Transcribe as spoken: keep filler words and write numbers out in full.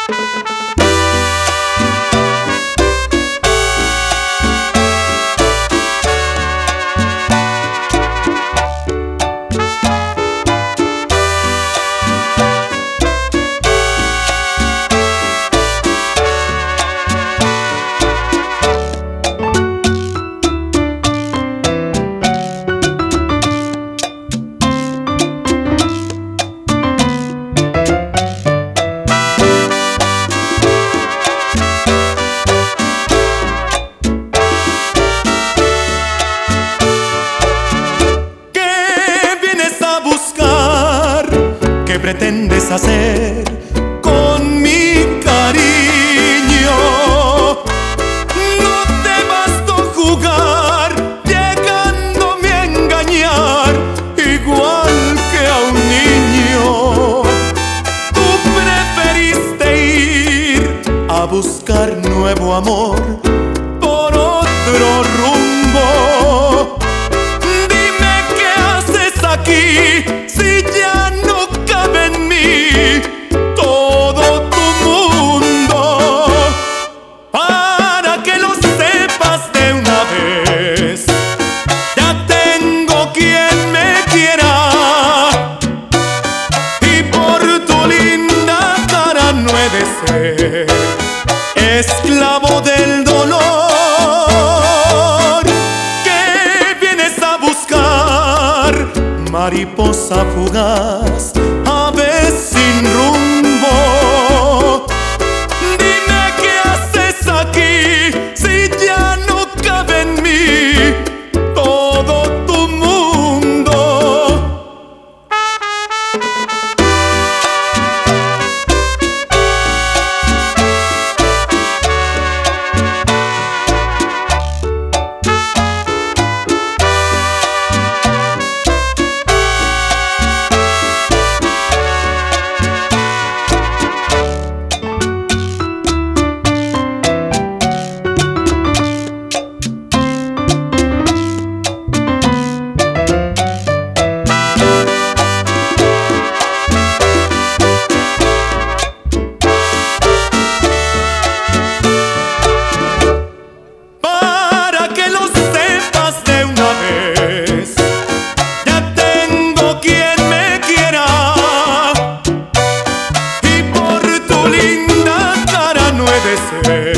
¿Qué pretendes hacer con mi cariño? No te bastó jugar, llegándome a engañar, igual que a un niño. Tú preferiste ir a buscar nuevo amor por otro rumbo. Dime qué haces aquí si ya no cabe en mí todo tu mundo. Para que lo sepas de una vez, ya tengo quien me quiera, y por tu linda cara no he de ser esclavo del dolor. ¿Qué vienes a buscar, mariposa fugaz, ave sin rumbo? Dime qué haces aquí si ya no cabe en mí todo tu mundo. Ser